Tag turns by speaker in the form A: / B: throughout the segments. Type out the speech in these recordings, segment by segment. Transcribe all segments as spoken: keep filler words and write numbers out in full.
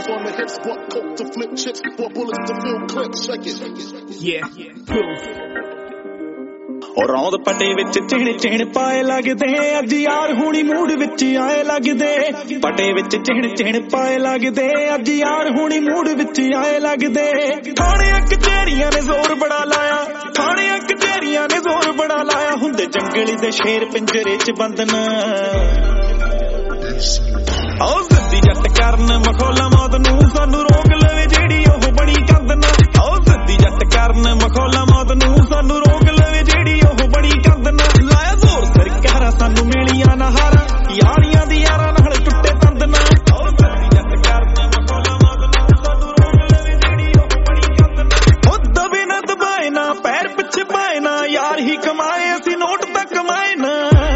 A: Jewels on the hips, bought coke to flip chips, bought bullets to fill clips. Shake it.
B: Yeah, proof.
C: और रौंद पटे विच चिण चिण पाए लगदे अज यार हुणी मूड विच आए लगदे पटे विच चिण चिण पाए लगदे अज यार हुणी मूड विच आए लगदे थाणे कचहरियां ने जोर बड़ा लाया थाणे कचहरियां ने जोर बड़ा लाया हुंदे जंगली दे शेर पिंजरे च बंदन आओ सिद्धी जट करन मखौला मौत नूं सानू रोक लवे जेड़ी ओह बड़ी कंदन आओ सिद्धी जट करन मखौला मौत नूं सानू रोक लवे जेड़ी ओह बड़ी कंदन लाया जोर सरकारा सानू मिलियां ना हारा यारियां दी यारां नाल टुੱਟੇ तंदन आओ सिद्धी जट करन मखौला मौत नूं सानू रोक लवे जेड़ी ओह बड़ी कंदन ओ दबे ना दबाए ना पैर पिछे पाए ना यार ही कमाए असी नोट तक कमाए ना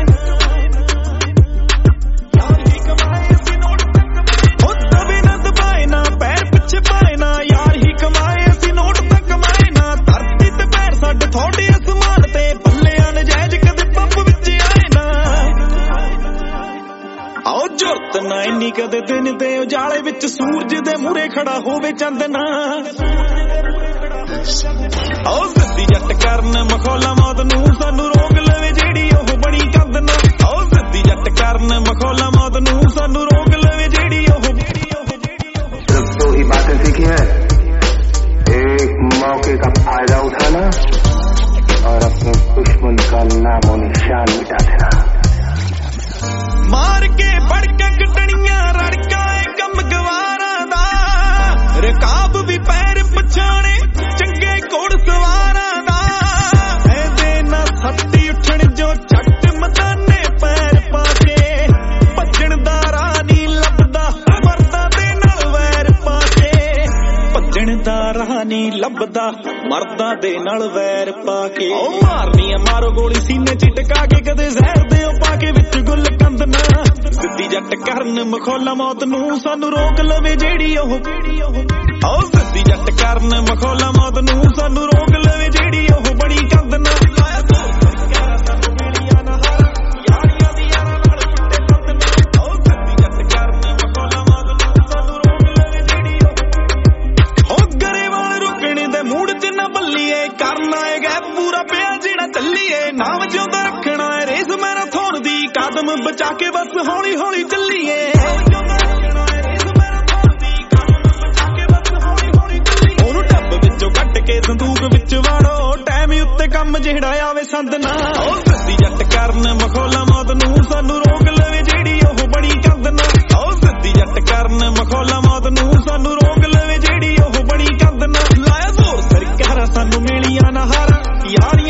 C: ना इन्नी कदे दिन दे उजाले विच सूरज दे मूरे खड़ा होवे चंदना आओ सिद्धी जट करन मखौला मौत नूं सानू रोक लवे जेड़ी ओह बड़ी कंदना आओ सिद्धी जट करन मखौला मौत नूं सानू रोक लवे जेड़ी ओह
D: सिर्फ दो ही बातें सीखी है एक मौके का फायदा उठाना और अपने दुश्मन का नामो निशान मिटा देना
C: मार के बड़का कटणियां रड़का कम गवारा दा रकाब भी पैर पछाणे चंगे घोड़ सवारा दा ऐदे ना सत्ती उठण जो झट मदाने पैर पाके भजण दा राह नी लभदा मरदा दे नाल वैर पाके भजण दा राह नी लभदा मरदा दे नाल वैर पाके ओ मारनी मारो गोली सीने च टका के कदे जहर दे पाके विच गुल सिद्धी जट करन मखौला मौत नूं सानू रोक लवे जेड़ी ओह आओ सिद्धी जट करन मखौला मौत नूं सानू रोक लवे जेड़ी ओह बड़ी कंदना लाया जोर सरकारा सानू मिलियां ना हारा यारियां दी यारां नाल टुੱਟੇ तंदन आओ सिद्धी जट करन मखौला मौत नूं सानू रोक लवे जेड़ी ओह ओ गरेवाल रुकणे दे मूड च ना बल्लीए करना है गै पूरा पिया जेड़ा ਚੱਲੀਏ नाम जिउंदा रखना है रेस मैराथन दी कदम बचा के बस हौली हौली ਚੱਲੀਏ ਉਹਨੂੰ ਟੱਬ ਵਿੱਚੋਂ ਕੱਢ ਕੇ ਸੰਦੂਕ ਵਿੱਚ ਵਾੜੋ ਟਾਈਮ ਉੱਤੇ ਕੰਮ ਜਿਹੜਾ ਆਵੇ ਸੰਦਨਾ ਉਹ ਸਿੱਧੀ ਜੱਟ ਕਰਨ ਮਖੌਲਾ ਮੌਤ ਨੂੰ ਸਾਨੂੰ ਰੋਕ ਲਵੇ ਜਿਹੜੀ ਉਹ ਬੜੀ ਕੰਦਨਾ ਉਹ ਸਿੱਧੀ ਜੱਟ ਕਰਨ ਮਖੌਲਾ ਮੌਤ ਨੂੰ ਸਾਨੂੰ ਰੋਕ ਲਵੇ ਜਿਹੜੀ ਉਹ ਬੜੀ ਕੰਦਨਾ ਲਾਇਆ ਜ਼ੋਰ ਸਰਕਾਰਾਂ ਸਾਨੂੰ ਮਿਲੀਆਂ ਨਾ ਹਾਰਾ ਯਾਰ